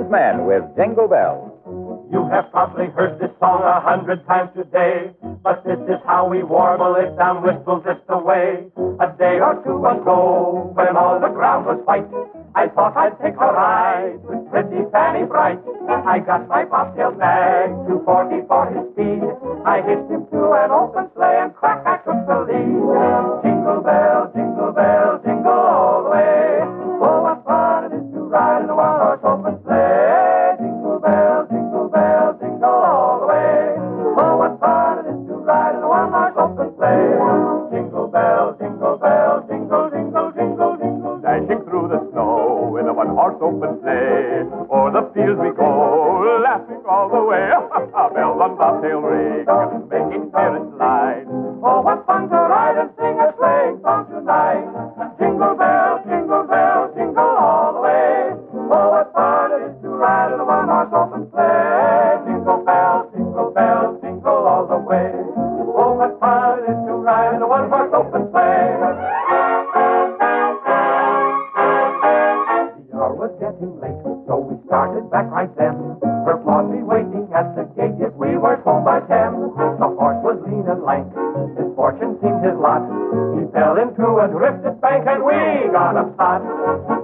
Men with Jingle Bells. You have probably heard this song 100 times today, but this is how we warble it down Wistful Vista way. A day or two ago, when all the ground was white, I thought I'd take a ride with pretty Fanny Bright. I got my bobtail nag, 240 for his speed. I hitched him to an open sleigh and crack, I took the lead. Jingle bell, jingle all the way. Oh, what fun it is to ride in a one-horse open sleigh. Jingle bell, jingle all the way. Oh, what fun it is to ride in a one-horse open sleigh. Jingle bell, jingle, jingle, jingle. Dashing through the snow in a one-horse open sleigh. O'er the fields we go, laughing all the way. Bells on bobtail ring, making spirits light. Oh, what fun to ride and sing a sleighing song tonight. Jingle bell, jingle all the way. Oh, what fun it is to ride in a one-horse open sleigh. Jingle bell, jingle all the way. Oh, what fun it is to ride in a one-horse open sleigh. The hour was getting late, so we started back right then. For Claude be waiting at the gate if we weren't home by 10. The horse was lean and lank, his fortune seemed his lot. He fell into a drifted bank and we got upset.